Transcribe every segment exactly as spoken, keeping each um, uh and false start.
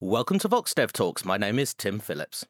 Welcome to VoxDev Talks. My name is Tim Phillips.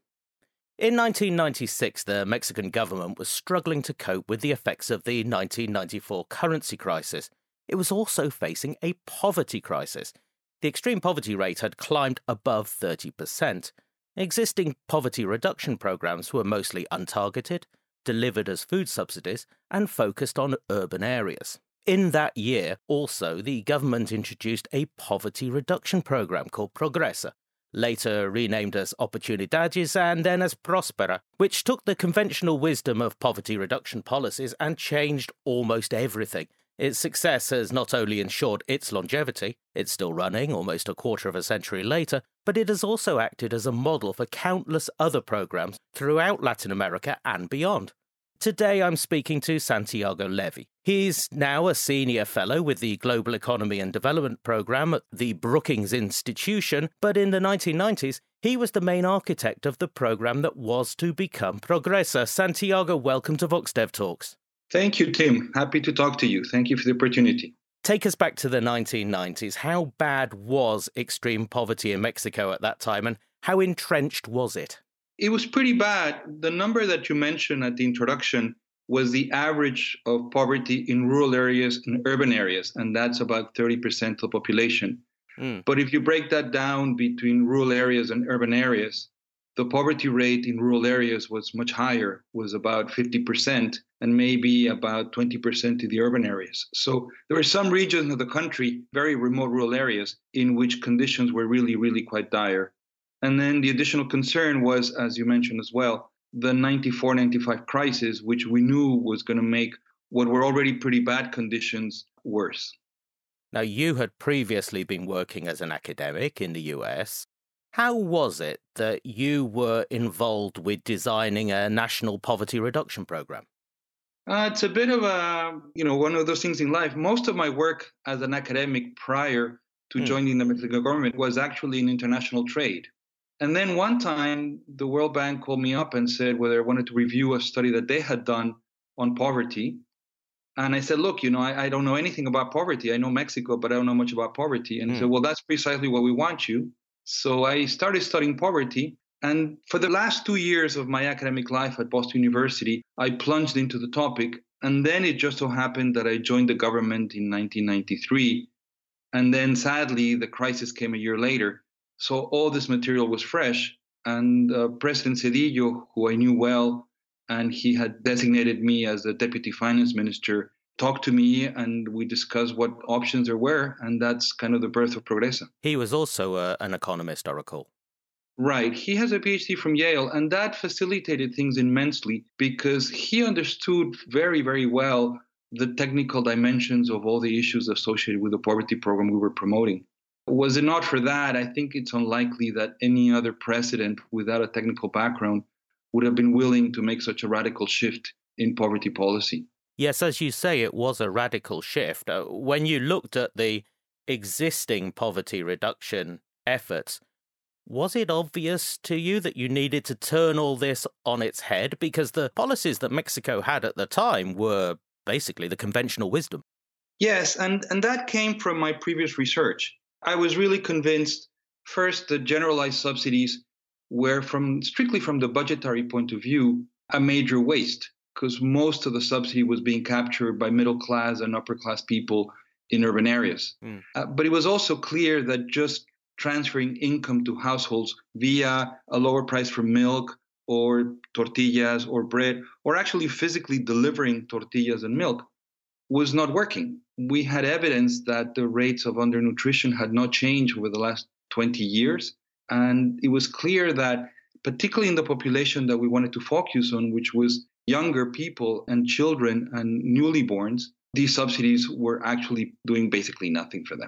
In nineteen ninety-six, the Mexican government was struggling to cope with the effects of the nineteen ninety-four currency crisis. It was also facing a poverty crisis. The extreme poverty rate had climbed above thirty percent. Existing poverty reduction programs were mostly untargeted, delivered as food subsidies, and focused on urban areas. In that year, also, the government introduced a poverty reduction program called Progresa, later renamed as Oportunidades and then as Prospera, which took the conventional wisdom of poverty reduction policies and changed almost everything. Its success has not only ensured its longevity, it's still running almost a quarter of a century later, but it has also acted as a model for countless other programs throughout Latin America and beyond. Today I'm speaking to Santiago Levy. He's now a senior fellow with the Global Economy and Development Programme at the Brookings Institution, but in the nineteen nineties, he was the main architect of the programme that was to become Progresa. Santiago, welcome to VoxDev Talks. Thank you, Tim. Happy to talk to you. Thank you for the opportunity. Take us back to the nineteen nineties. How bad was extreme poverty in Mexico at that time, and how entrenched was it? It was pretty bad. The number that you mentioned at the introduction was the average of poverty in rural areas and urban areas, and that's about thirty percent of the population. Mm. But if you break that down between rural areas and urban areas, the poverty rate in rural areas was much higher, was about fifty percent, and maybe about twenty percent in the urban areas. So there were some regions of the country, very remote rural areas, in which conditions were really, really quite dire. And then the additional concern was, as you mentioned as well, the ninety-four ninety-five crisis, which we knew was going to make what were already pretty bad conditions worse. Now, you had previously been working as an academic in the U S. How was it that you were involved with designing a national poverty reduction program? Uh, it's a bit of a, you know, one of those things in life. Most of my work as an academic prior to mm. joining the Mexican government was actually in international trade. And then one time, the World Bank called me up and said whether I wanted to review a study that they had done on poverty. And I said, look, you know, I, I don't know anything about poverty. I know Mexico, but I don't know much about poverty. And mm. he said, well, that's precisely what we want you. So I started studying poverty. And for the last two years of my academic life at Boston University, I plunged into the topic. And then it just so happened that I joined the government in nineteen ninety-three. And then sadly, the crisis came a year later. So all this material was fresh, and uh, President Zedillo, who I knew well, and he had designated me as the deputy finance minister, talked to me and we discussed what options there were, and that's kind of the birth of Progresa. He was also uh, an economist, I recall. Right. He has a P H D from Yale, and that facilitated things immensely because he understood very, very well the technical dimensions of all the issues associated with the poverty program we were promoting. Was it not for that, I think it's unlikely that any other president without a technical background would have been willing to make such a radical shift in poverty policy. Yes, as you say, it was a radical shift. Uh, when you looked at the existing poverty reduction efforts, was it obvious to you that you needed to turn all this on its head? Because the policies that Mexico had at the time were basically the conventional wisdom. Yes, and, and that came from my previous research. I was really convinced, first, that generalized subsidies were, from strictly from the budgetary point of view, a major waste, because most of the subsidy was being captured by middle class and upper class people in urban areas. Mm. Uh, but it was also clear that just transferring income to households via a lower price for milk or tortillas or bread, or actually physically delivering tortillas and milk, was not working. We had evidence that the rates of undernutrition had not changed over the last twenty years. And it was clear that, particularly in the population that we wanted to focus on, which was younger people and children and newlyborns, these subsidies were actually doing basically nothing for them.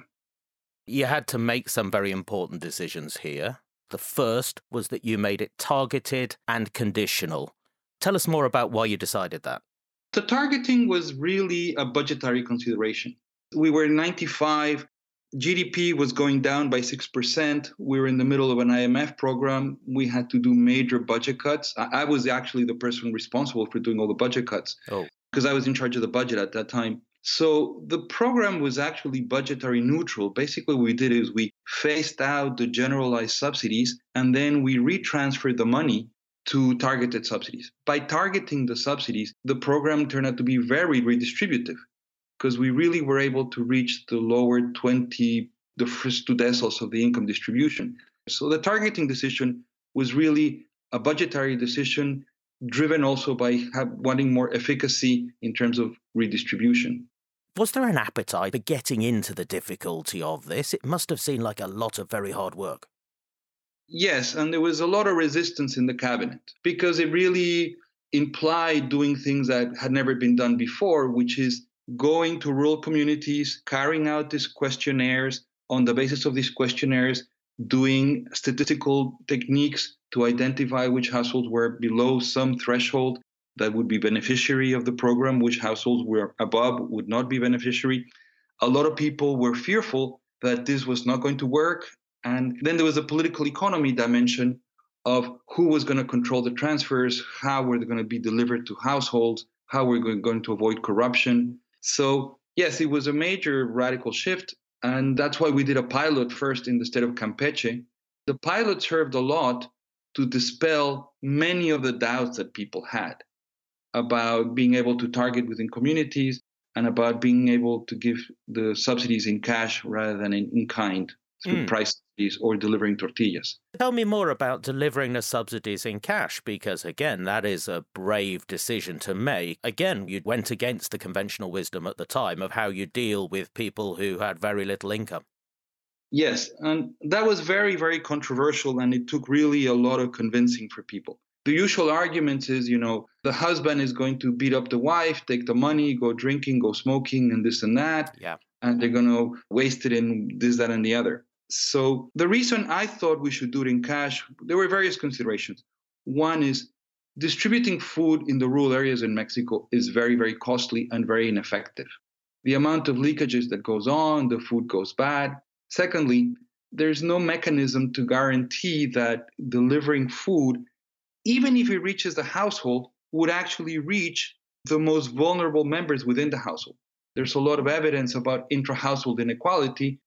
You had to make some very important decisions here. The first was that you made it targeted and conditional. Tell us more about why you decided that. The targeting was really a budgetary consideration. We were in ninety-five, G D P was going down by six percent. We were in the middle of an I M F program. We had to do major budget cuts. I, I was actually the person responsible for doing all the budget cuts because oh. I was in charge of the budget at that time. So the program was actually budgetary neutral. Basically, what we did is we phased out the generalized subsidies and then we retransferred the money to targeted subsidies. By targeting the subsidies, the program turned out to be very redistributive because we really were able to reach the lower twenty, the first two deciles of the income distribution. So the targeting decision was really a budgetary decision driven also by have, wanting more efficacy in terms of redistribution. Was there an appetite for getting into the difficulty of this? It must have seemed like a lot of very hard work. Yes, and there was a lot of resistance in the cabinet because it really implied doing things that had never been done before, which is going to rural communities, carrying out these questionnaires, on the basis of these questionnaires, doing statistical techniques to identify which households were below some threshold that would be beneficiary of the program, which households were above would not be beneficiary. A lot of people were fearful that this was not going to work. And then there was a political economy dimension of who was going to control the transfers, how were they going to be delivered to households, how we're going to avoid corruption. So yes, it was a major radical shift. And that's why we did a pilot first in the state of Campeche. The pilot served a lot to dispel many of the doubts that people had about being able to target within communities and about being able to give the subsidies in cash rather than in, in kind through mm. price subsidies or delivering tortillas. Tell me more about delivering the subsidies in cash, because again, that is a brave decision to make. Again, you went against the conventional wisdom at the time of how you deal with people who had very little income. Yes, and that was very, very controversial, and it took really a lot of convincing for people. The usual argument is, you know, the husband is going to beat up the wife, take the money, go drinking, go smoking, and this and that. Yeah. And they're going to waste it in this, that, and the other. So the reason I thought we should do it in cash, there were various considerations. One is distributing food in the rural areas in Mexico is very, very costly and very ineffective. The amount of leakages that goes on, the food goes bad. Secondly, there's no mechanism to guarantee that delivering food, even if it reaches the household, would actually reach the most vulnerable members within the household. There's a lot of evidence about intra-household inequality.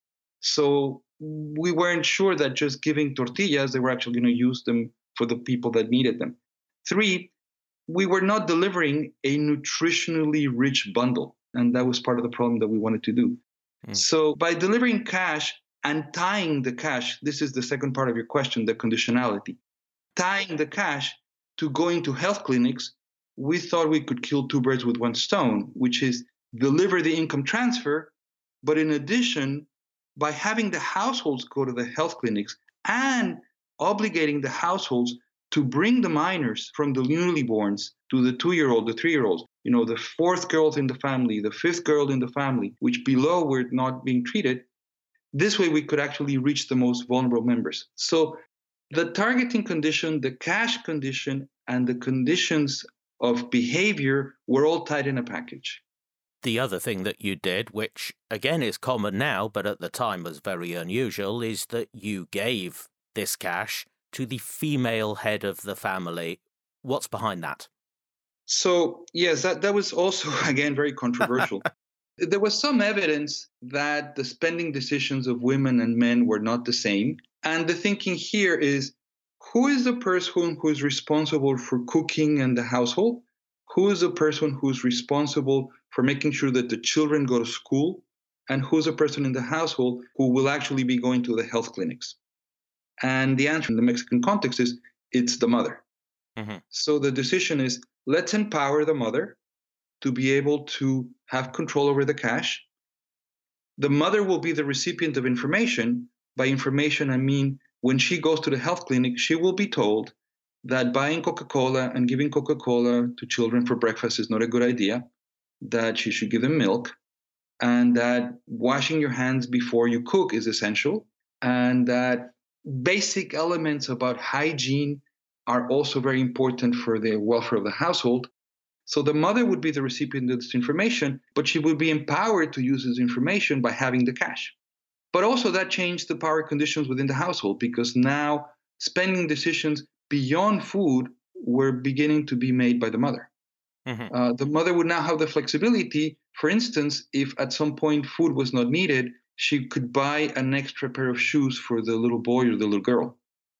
So we weren't sure that just giving tortillas, they were actually going to use them for the people that needed them. Three, we were not delivering a nutritionally rich bundle. And that was part of the problem that we wanted to do. Mm. So by delivering cash and tying the cash, this is the second part of your question, the conditionality. Tying the cash to going to health clinics, we thought we could kill two birds with one stone, which is deliver the income transfer, but in addition, by having the households go to the health clinics and obligating the households to bring the minors from the newlyborns to the two-year-old, the three-year-olds, you know, the fourth girl in the family, the fifth girl in the family, which below were not being treated, this way we could actually reach the most vulnerable members. So the targeting condition, the cash condition, and the conditions of behavior were all tied in a package. The other thing that you did, which again is common now, but at the time was very unusual, is that you gave this cash to the female head of the family. What's behind that? So, yes, that, that was also, again, very controversial. There was some evidence that the spending decisions of women and men were not the same. And the thinking here is, who is the person who is responsible for cooking in the household? Who is the person who's responsible for making sure that the children go to school? And who's the person in the household who will actually be going to the health clinics? And the answer in the Mexican context is, it's the mother. Mm-hmm. So the decision is, let's empower the mother to be able to have control over the cash. The mother will be the recipient of information. By information, I mean, when she goes to the health clinic, she will be told that buying Coca-Cola and giving Coca-Cola to children for breakfast is not a good idea, that she should give them milk, and that washing your hands before you cook is essential, and that basic elements about hygiene are also very important for the welfare of the household. So the mother would be the recipient of this information, but she would be empowered to use this information by having the cash. But also that changed the power conditions within the household, because now spending decisions beyond food were beginning to be made by the mother. Mm-hmm. Uh, the mother would now have the flexibility. For instance, if at some point food was not needed, she could buy an extra pair of shoes for the little boy or the little girl.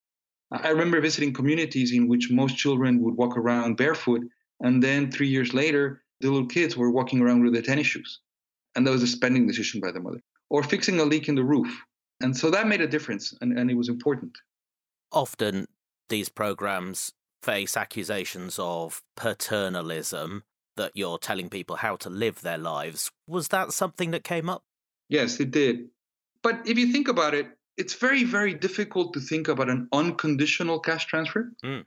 I remember visiting communities in which most children would walk around barefoot, and then three years later, the little kids were walking around with their tennis shoes. And that was a spending decision by the mother. Or fixing a leak in the roof. And so that made a difference, and, and it was important. Often these programs face accusations of paternalism, that you're telling people how to live their lives. Was that something that came up? Yes, it did. But if you think about it, it's very, very difficult to think about an unconditional cash transfer. Mm.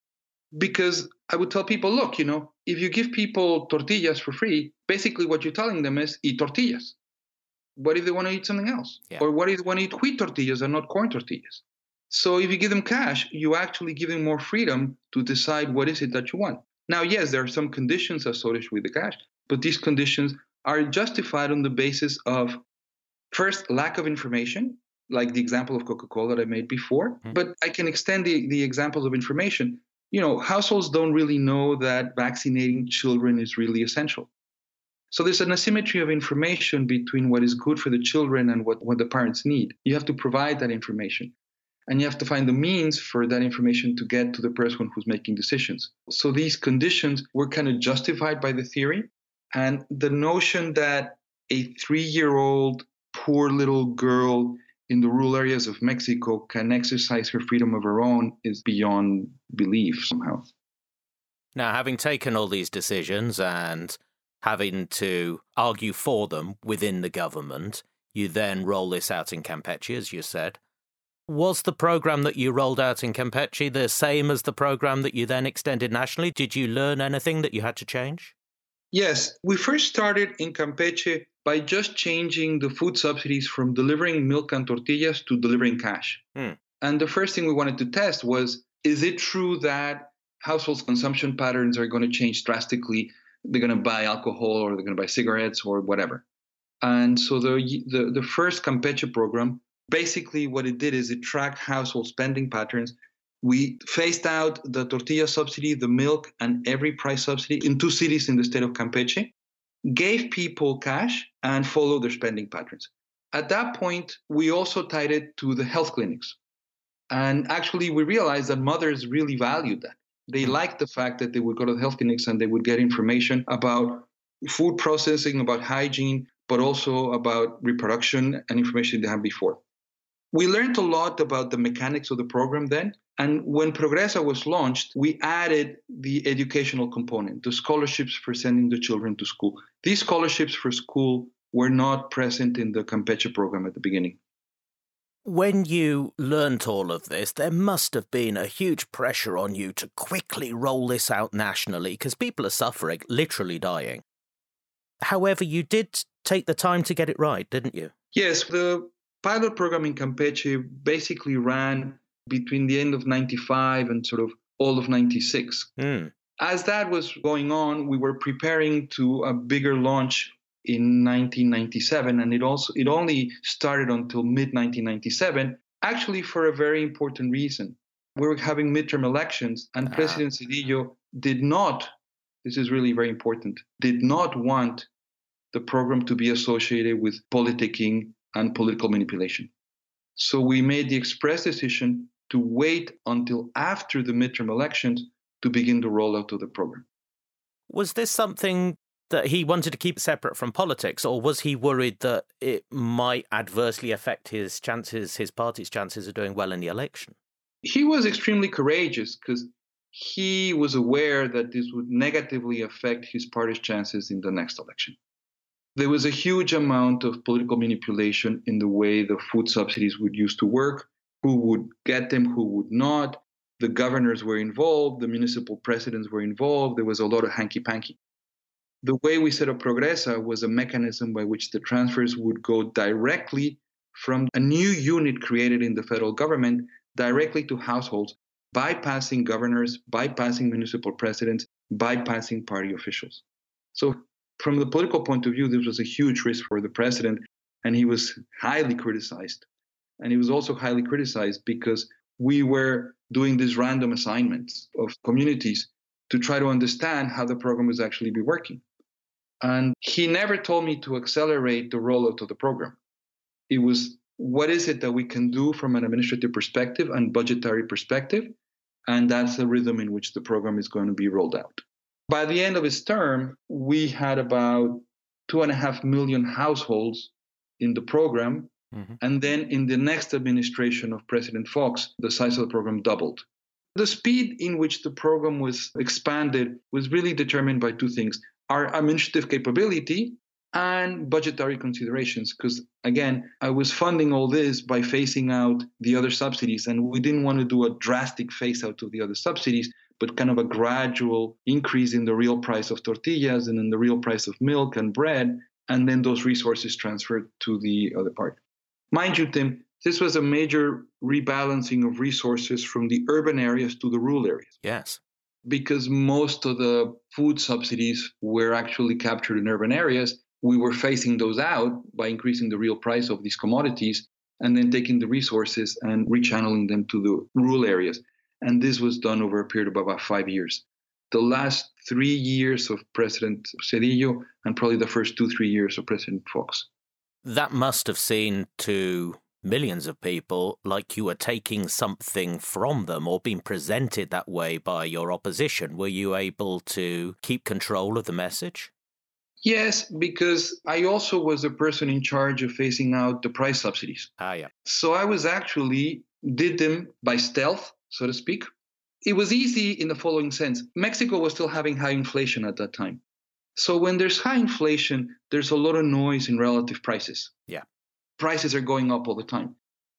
Because I would tell people, look, you know, if you give people tortillas for free, basically what you're telling them is eat tortillas. What if they want to eat something else? Yeah. Or what if they want to eat wheat tortillas and not corn tortillas? So if you give them cash, you actually give them more freedom to decide what is it that you want. Now, yes, there are some conditions associated with the cash, but these conditions are justified on the basis of, first, lack of information, like the example of Coca-Cola that I made before. Mm-hmm. But I can extend the, the examples of information. You know, households don't really know that vaccinating children is really essential. So there's an asymmetry of information between what is good for the children and what, what the parents need. You have to provide that information. And you have to find the means for that information to get to the person who's making decisions. So these conditions were kind of justified by the theory. And the notion that a three-year-old poor little girl in the rural areas of Mexico can exercise her freedom of her own is beyond belief somehow. Now, having taken all these decisions and having to argue for them within the government, you then roll this out in Campeche, as you said. Was the program that you rolled out in Campeche the same as the program that you then extended nationally? Did you learn anything that you had to change? Yes. We first started in Campeche by just changing the food subsidies from delivering milk and tortillas to delivering cash. Hmm. And the first thing we wanted to test was, is it true that households' consumption patterns are going to change drastically? They're going to buy alcohol or they're going to buy cigarettes or whatever. And so the, the, the first Campeche program, basically what it did is it tracked household spending patterns. We phased out the tortilla subsidy, the milk, and every price subsidy in two cities in the state of Campeche, gave people cash, and followed their spending patterns. At that point, we also tied it to the health clinics. And actually, we realized that mothers really valued that. They liked the fact that they would go to the health clinics and they would get information about food processing, about hygiene, but also about reproduction and information they had before. We learned a lot about the mechanics of the program then. And when Progresa was launched, we added the educational component, the scholarships for sending the children to school. These scholarships for school were not present in the Campeche program at the beginning. When you learnt all of this, there must have been a huge pressure on you to quickly roll this out nationally, because people are suffering, literally dying. However, you did take the time to get it right, didn't you? Yes, the pilot program in Campeche basically ran between the end of ninety-five and sort of all of ninety-six. Mm. As that was going on, we were preparing to a bigger launch in nineteen ninety-seven, and it also it only started until mid nineteen ninety-seven, actually for a very important reason. We were having midterm elections, and ah. President Zedillo did not, this is really very important, did not want the program to be associated with politicking and political manipulation. So we made the express decision to wait until after the midterm elections to begin the rollout of the program. Was this something that he wanted to keep separate from politics, or was he worried that it might adversely affect his chances, his party's chances of doing well in the election? He was extremely courageous because he was aware that this would negatively affect his party's chances in the next election. There was a huge amount of political manipulation in the way the food subsidies would used to work, who would get them, who would not. The governors were involved, the municipal presidents were involved. There was a lot of hanky-panky. The way we set up Progresa was a mechanism by which the transfers would go directly from a new unit created in the federal government directly to households, bypassing governors, bypassing municipal presidents, bypassing party officials. So from the political point of view, this was a huge risk for the president, and he was highly criticized. And he was also highly criticized because we were doing these random assignments of communities to try to understand how the program was actually be working. And he never told me to accelerate the rollout of the program. It was, what is it that we can do from an administrative perspective and budgetary perspective? And that's the rhythm in which the program is going to be rolled out. By the end of his term, we had about two and a half million households in the program. Mm-hmm. And then in the next administration of President Fox, the size of the program doubled. The speed in which the program was expanded was really determined by two things: our administrative capability and budgetary considerations. Because again, I was funding all this by phasing out the other subsidies, and we didn't want to do a drastic phase out of the other subsidies, but kind of a gradual increase in the real price of tortillas and in the real price of milk and bread, and then those resources transferred to the other part. Mind you, Tim, this was a major rebalancing of resources from the urban areas to the rural areas. Yes. Because most of the food subsidies were actually captured in urban areas, we were phasing those out by increasing the real price of these commodities and then taking the resources and rechanneling them to the rural areas. And this was done over a period of about five years. The last three years of President Zedillo and probably the first two, three years of President Fox. That must have seemed to millions of people like you were taking something from them or being presented that way by your opposition. Were you able to keep control of the message? Yes, because I also was the person in charge of phasing out the price subsidies. Ah, yeah. So I was actually did them by stealth, so to speak. It was easy in the following sense. Mexico was still having high inflation at that time. So when there's high inflation, there's a lot of noise in relative prices. Yeah. Prices are going up all the time.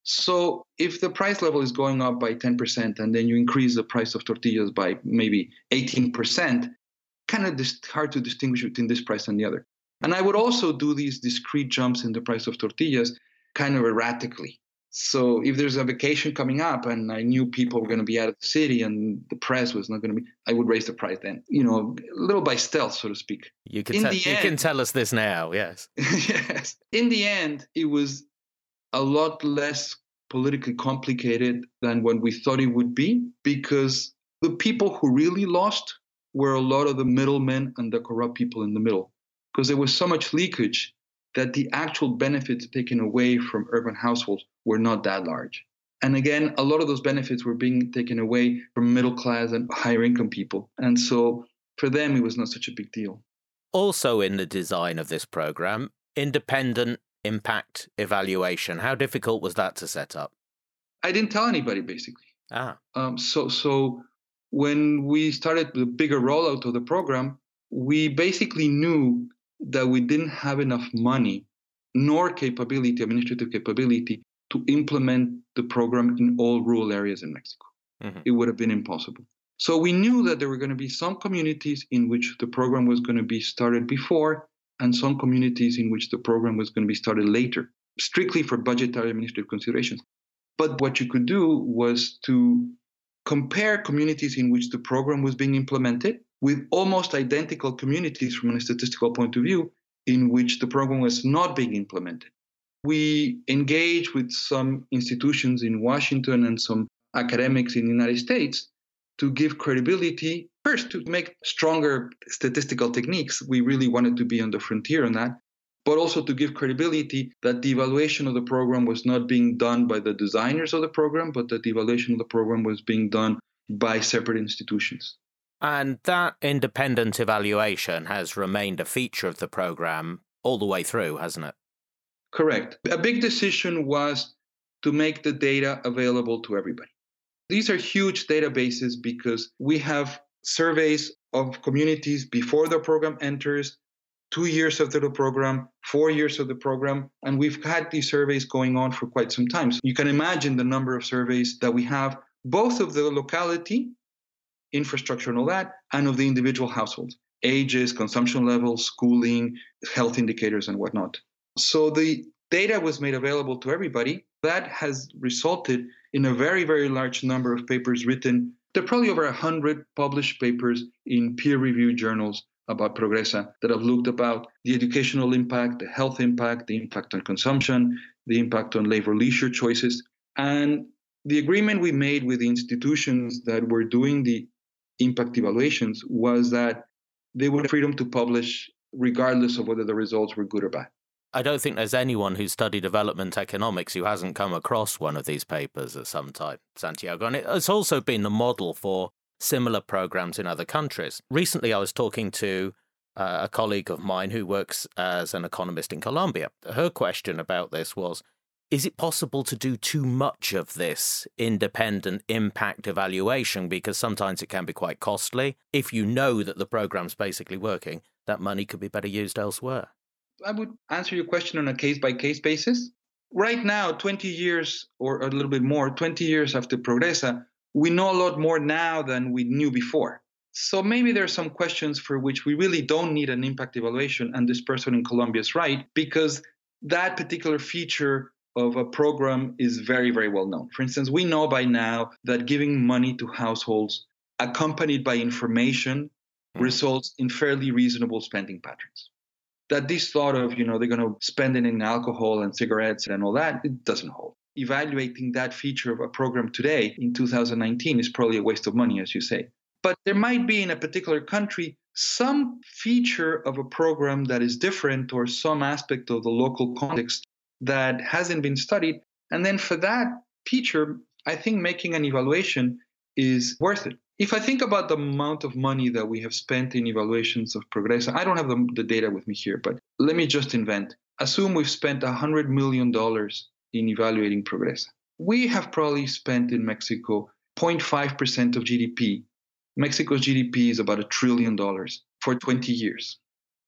So if the price level is going up by ten percent and then you increase the price of tortillas by maybe eighteen percent, kind of dis- hard to distinguish between this price and the other. And I would also do these discrete jumps in the price of tortillas kind of erratically. So if there's a vacation coming up and I knew people were going to be out of the city and the press was not going to be, I would raise the price then, you know, a little by stealth, so to speak. You can, te- you end, can tell us this now, yes. Yes. In the end, it was a lot less politically complicated than what we thought it would be, because the people who really lost were a lot of the middlemen and the corrupt people in the middle, because there was so much leakage that the actual benefits taken away from urban households were not that large. And again, a lot of those benefits were being taken away from middle class and higher income people. And so for them, it was not such a big deal. Also in the design of this program, independent impact evaluation. How difficult was that to set up? I didn't tell anybody, basically. Ah. Um, so, so when we started the bigger rollout of the program, we basically knew that we didn't have enough money nor capability, administrative capability, to implement the program in all rural areas in Mexico. Mm-hmm. It would have been impossible. So we knew that there were going to be some communities in which the program was going to be started before and some communities in which the program was going to be started later, strictly for budgetary administrative considerations. But what you could do was to compare communities in which the program was being implemented with almost identical communities from a statistical point of view in which the program was not being implemented. We engaged with some institutions in Washington and some academics in the United States to give credibility, first to make stronger statistical techniques. We really wanted to be on the frontier on that, but also to give credibility that the evaluation of the program was not being done by the designers of the program, but that the evaluation of the program was being done by separate institutions. And that independent evaluation has remained a feature of the program all the way through, hasn't it? Correct. A big decision was to make the data available to everybody. These are huge databases because we have surveys of communities before the program enters, two years after the program, four years of the program, and we've had these surveys going on for quite some time. So you can imagine the number of surveys that we have, both of the locality, infrastructure and all that, and of the individual households, ages, consumption levels, schooling, health indicators, and whatnot. So the data was made available to everybody. That has resulted in a very, very large number of papers written. There are probably over one hundred published papers in peer-reviewed journals about Progresa that have looked about the educational impact, the health impact, the impact on consumption, the impact on labor-leisure choices. And the agreement we made with the institutions that were doing the impact evaluations was that they would have freedom to publish regardless of whether the results were good or bad. I don't think there's anyone who studied development economics who hasn't come across one of these papers at some time, Santiago. And it's also been the model for similar programs in other countries. Recently, I was talking to uh, a colleague of mine who works as an economist in Colombia. Her question about this was, is it possible to do too much of this independent impact evaluation? Because sometimes it can be quite costly. If you know that the program's basically working, that money could be better used elsewhere. I would answer your question on a case-by-case basis. Right now, twenty years or a little bit more, twenty years after Progresa, we know a lot more now than we knew before. So maybe there are some questions for which we really don't need an impact evaluation, and this person in Colombia is right, because that particular feature of a program is very, very well known. For instance, we know by now that giving money to households accompanied by information mm. results in fairly reasonable spending patterns. That this thought of, you know, they're going to spend it in alcohol and cigarettes and all that, it doesn't hold. Evaluating that feature of a program today in two thousand nineteen is probably a waste of money, as you say. But there might be in a particular country some feature of a program that is different or some aspect of the local context that hasn't been studied. And then for that feature, I think making an evaluation is worth it. If I think about the amount of money that we have spent in evaluations of Progresa, I don't have the, the data with me here, but let me just invent. Assume we've spent one hundred million dollars in evaluating Progresa. We have probably spent in Mexico zero point five percent of G D P. Mexico's G D P is about a trillion dollars for twenty years.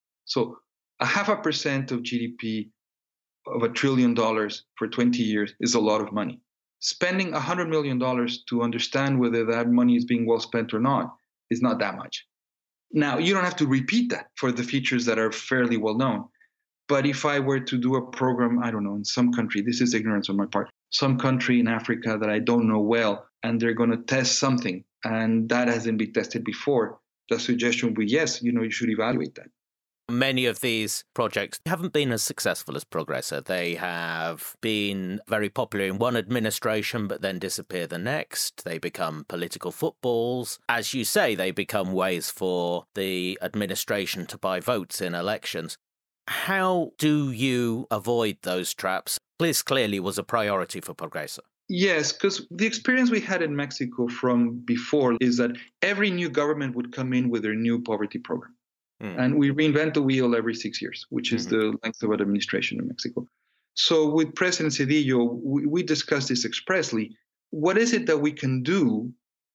So a half a percent of G D P of a trillion dollars for twenty years is a lot of money. Spending one hundred million dollars to understand whether that money is being well spent or not is not that much. Now, you don't have to repeat that for the features that are fairly well known. But if I were to do a program, I don't know, in some country, this is ignorance on my part, some country in Africa that I don't know well, and they're going to test something, and that hasn't been tested before, the suggestion would be, yes, you know, you should evaluate that. Many of these projects haven't been as successful as Progresa. They have been very popular in one administration, but then disappear the next. They become political footballs. As you say, they become ways for the administration to buy votes in elections. How do you avoid those traps? This clearly was a priority for Progresa. Yes, because the experience we had in Mexico from before is that every new government would come in with their new poverty program. Mm. And we reinvent the wheel every six years, which is mm-hmm. the length of an administration in Mexico. So with President Zedillo, we, we discussed this expressly. What is it that we can do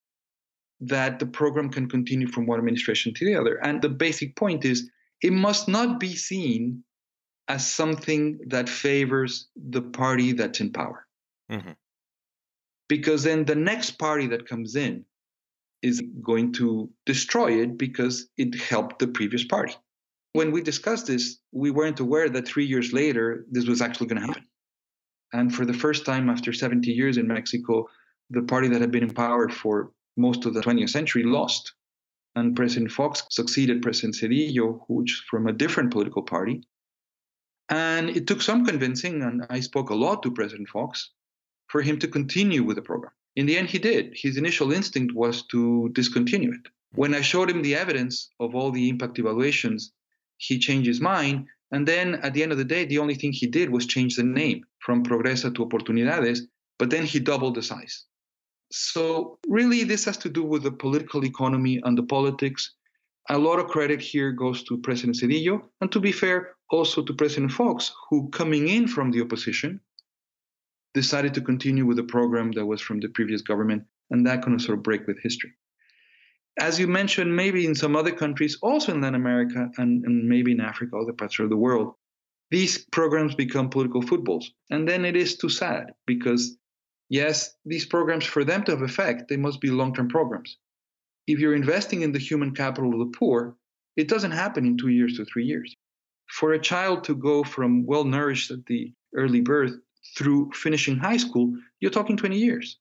that the program can continue from one administration to the other? And the basic point is it must not be seen as something that favors the party that's in power. Mm-hmm. Because then the next party that comes in is going to destroy it because it helped the previous party. When we discussed this, we weren't aware that three years later, this was actually going to happen. And for the first time after seventy years in Mexico, the party that had been in power for most of the twentieth century lost. And President Fox succeeded President Zedillo, who's from a different political party. And it took some convincing, and I spoke a lot to President Fox, for him to continue with the program. In the end, he did. His initial instinct was to discontinue it. When I showed him the evidence of all the impact evaluations, he changed his mind. And then at the end of the day, the only thing he did was change the name from Progresa to Oportunidades, but then he doubled the size. So really, this has to do with the political economy and the politics. A lot of credit here goes to President Zedillo, and to be fair, also to President Fox, who coming in from the opposition, decided to continue with the program that was from the previous government, and that kind of sort of break with history. As you mentioned, maybe in some other countries, also in Latin America and, and maybe in Africa, other parts of the world, these programs become political footballs. And then it is too sad because, yes, these programs, for them to have effect, they must be long-term programs. If you're investing in the human capital of the poor, it doesn't happen in two years to three years. For a child to go from well-nourished at the early birth through finishing high school, you're talking twenty years.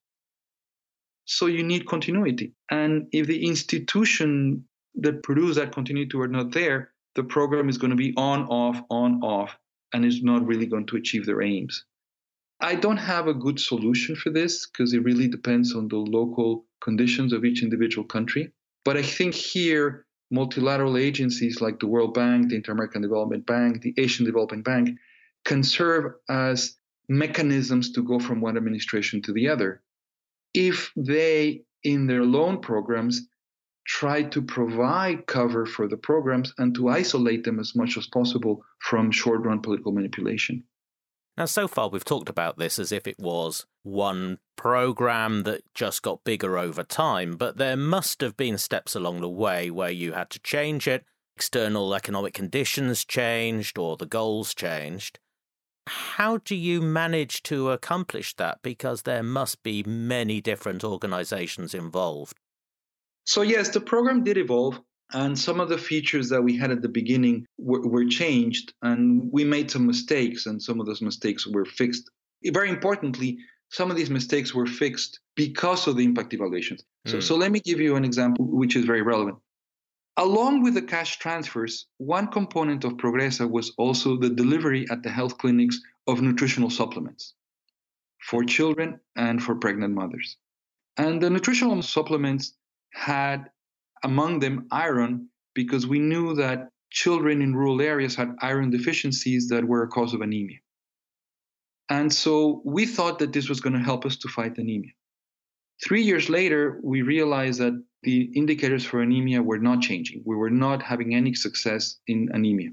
So you need continuity. And if the institution that produce that continuity are not there, the program is going to be on, off, on, off, and is not really going to achieve their aims. I don't have a good solution for this because it really depends on the local conditions of each individual country. But I think here, multilateral agencies like the World Bank, the Inter-American Development Bank, the Asian Development Bank can serve as mechanisms to go from one administration to the other if they, in their loan programs, try to provide cover for the programs and to isolate them as much as possible from short-run political manipulation. Now, so far we've talked about this as if it was one program that just got bigger over time, but there must have been steps along the way where you had to change it, external economic conditions changed, or the goals changed. How do you manage to accomplish that? Because there must be many different organizations involved. So yes, the program did evolve, and some of the features that we had at the beginning were, were changed, and we made some mistakes, and some of those mistakes were fixed. Very importantly, some of these mistakes were fixed because of the impact evaluations. Mm. So, so let me give you an example which is very relevant. Along with the cash transfers, one component of Progresa was also the delivery at the health clinics of nutritional supplements for children and for pregnant mothers. And the nutritional supplements had among them iron, because we knew that children in rural areas had iron deficiencies that were a cause of anemia. And so we thought that this was going to help us to fight anemia. Three years later, we realized that the indicators for anemia were not changing. We were not having any success in anemia.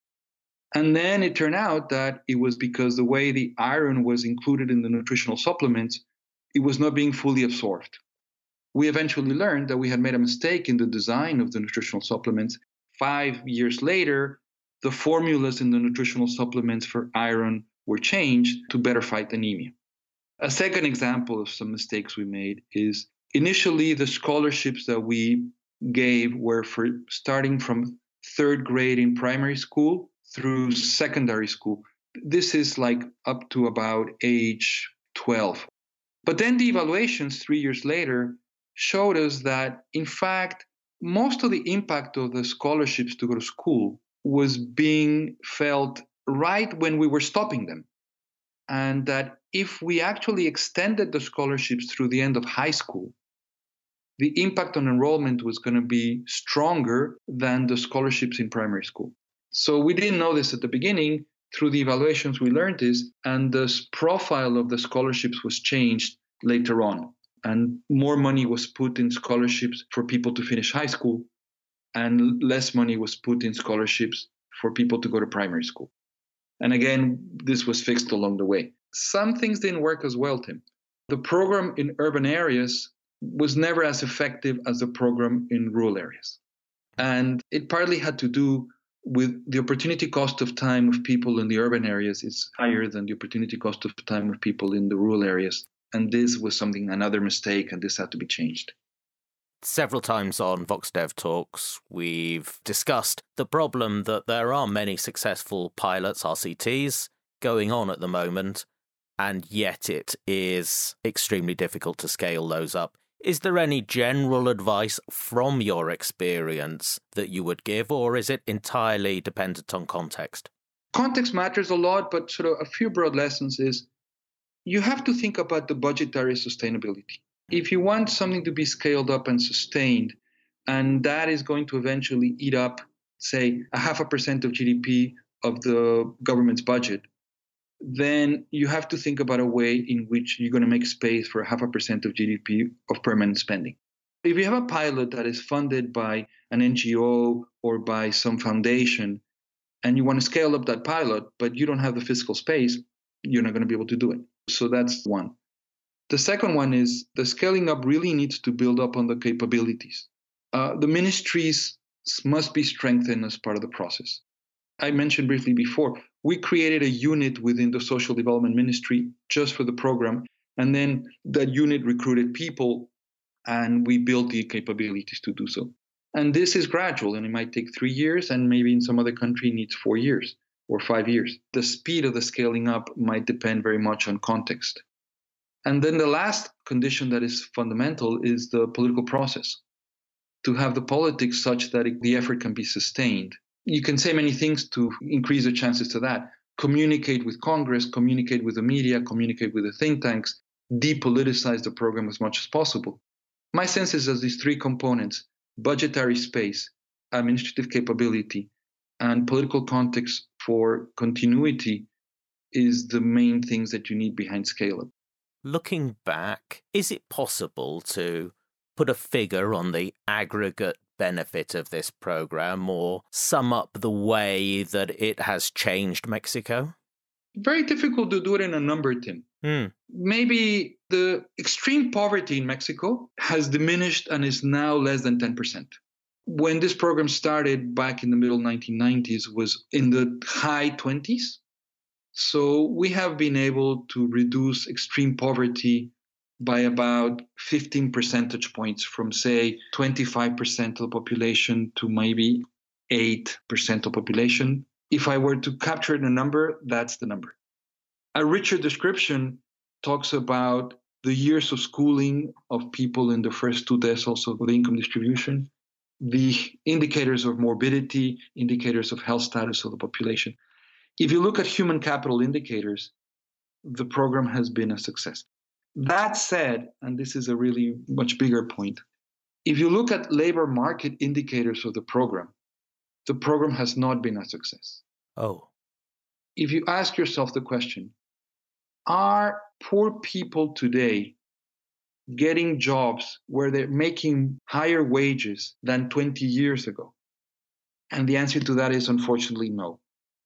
And then it turned out that it was because the way the iron was included in the nutritional supplements, it was not being fully absorbed. We eventually learned that we had made a mistake in the design of the nutritional supplements. Five years later, the formulas in the nutritional supplements for iron were changed to better fight anemia. A second example of some mistakes we made is initially the scholarships that we gave were for starting from third grade in primary school through secondary school. This is like up to about age twelve. But then the evaluations three years later showed us that, in fact, most of the impact of the scholarships to go to school was being felt right when we were stopping them. And that if we actually extended the scholarships through the end of high school, the impact on enrollment was going to be stronger than the scholarships in primary school. So we didn't know this at the beginning. Through the evaluations, we learned this, and the profile of the scholarships was changed later on. And more money was put in scholarships for people to finish high school, and less money was put in scholarships for people to go to primary school. And again, this was fixed along the way. Some things didn't work as well, Tim. The program in urban areas was never as effective as the program in rural areas. And it partly had to do with the opportunity cost of time of people in the urban areas is higher than the opportunity cost of time of people in the rural areas. And this was something, another mistake, and this had to be changed. Several times on VoxDev Talks, we've discussed the problem that there are many successful pilots, R C Ts, going on at the moment, and yet it is extremely difficult to scale those up. Is there any general advice from your experience that you would give, or is it entirely dependent on context? Context matters a lot, but sort of a few broad lessons is you have to think about the budgetary sustainability. If you want something to be scaled up and sustained, and that is going to eventually eat up, say, a half a percent of G D P of the government's budget, then you have to think about a way in which you're going to make space for half a percent of G D P of permanent spending. If you have a pilot that is funded by an N G O or by some foundation, and you want to scale up that pilot, but you don't have the fiscal space, you're not going to be able to do it. So that's one. The second one is the scaling up really needs to build up on the capabilities. Uh, the ministries must be strengthened as part of the process. I mentioned briefly before, we created a unit within the Social Development Ministry just for the program, and then that unit recruited people, and we built the capabilities to do so. And this is gradual, and it might take three years, and maybe in some other country needs four years or five years. The speed of the scaling up might depend very much on context. And then the last condition that is fundamental is the political process, to have the politics such that it, the effort can be sustained. You can say many things to increase the chances to that. Communicate with Congress, communicate with the media, communicate with the think tanks, depoliticize the program as much as possible. My sense is that these three components, budgetary space, administrative capability, and political context for continuity is the main things that you need behind Scale Up. Looking back, is it possible to put a figure on the aggregate benefit of this program or sum up the way that it has changed Mexico? Very difficult to do it in a number, Tim. Mm. Maybe the extreme poverty in Mexico has diminished and is now less than ten percent. When this program started back in the middle nineteen nineties, was in the high twenties. So we have been able to reduce extreme poverty by about fifteen percentage points from, say, twenty-five percent of the population to maybe eight percent of the population. If I were to capture the number, that's the number. A richer description talks about the years of schooling of people in the first two deciles of the income distribution, the indicators of morbidity, indicators of health status of the population. If you look at human capital indicators, the program has been a success. That said, and this is a really much bigger point, if you look at labor market indicators of the program, the program has not been a success. Oh. If you ask yourself the question, are poor people today getting jobs where they're making higher wages than twenty years ago? And the answer to that is unfortunately no.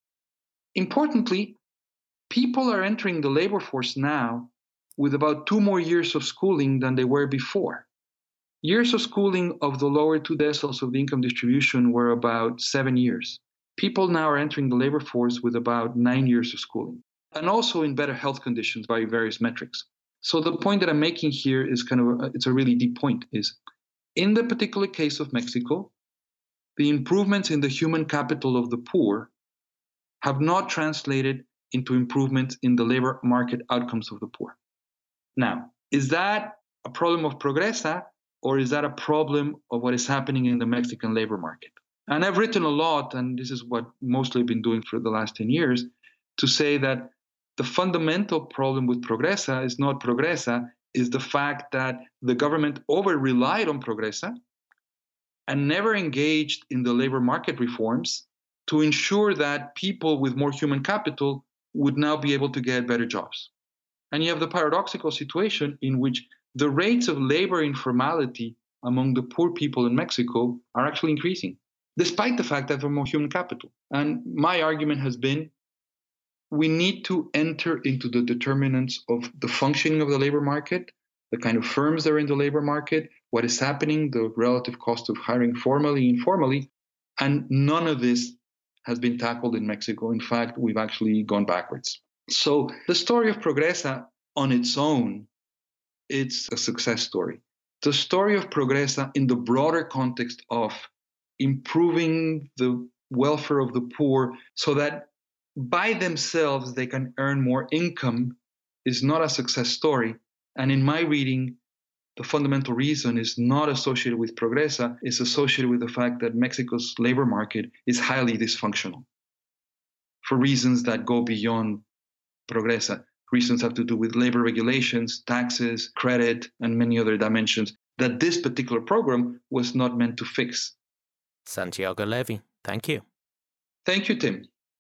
Importantly, people are entering the labor force now with about two more years of schooling than they were before. Years of schooling of the lower two deciles of the income distribution were about seven years. People now are entering the labor force with about nine years of schooling, and also in better health conditions by various metrics. So the point that I'm making here is kind of, a, it's a really deep point, is in the particular case of Mexico, the improvements in the human capital of the poor have not translated into improvements in the labor market outcomes of the poor. Now, is that a problem of Progresa, or is that a problem of what is happening in the Mexican labor market? And I've written a lot, and this is what mostly I've been doing for the last ten years, to say that the fundamental problem with Progresa is not Progresa, is the fact that the government over-relied on Progresa and never engaged in the labor market reforms to ensure that people with more human capital would now be able to get better jobs. And you have the paradoxical situation in which the rates of labor informality among the poor people in Mexico are actually increasing, despite the fact that they're more human capital. And my argument has been, we need to enter into the determinants of the functioning of the labor market, the kind of firms that are in the labor market, what is happening, the relative cost of hiring formally, informally, and none of this has been tackled in Mexico. In fact, we've actually gone backwards. So the story of Progresa on its own, it's a success story. The story of Progresa in the broader context of improving the welfare of the poor so that by themselves they can earn more income is not a success story. And in my reading, the fundamental reason is not associated with Progresa, it's associated with the fact that Mexico's labor market is highly dysfunctional for reasons that go beyond Progresa. Reasons have to do with labor regulations, taxes, credit, and many other dimensions that this particular program was not meant to fix. Santiago Levy, thank you. Thank you, Tim.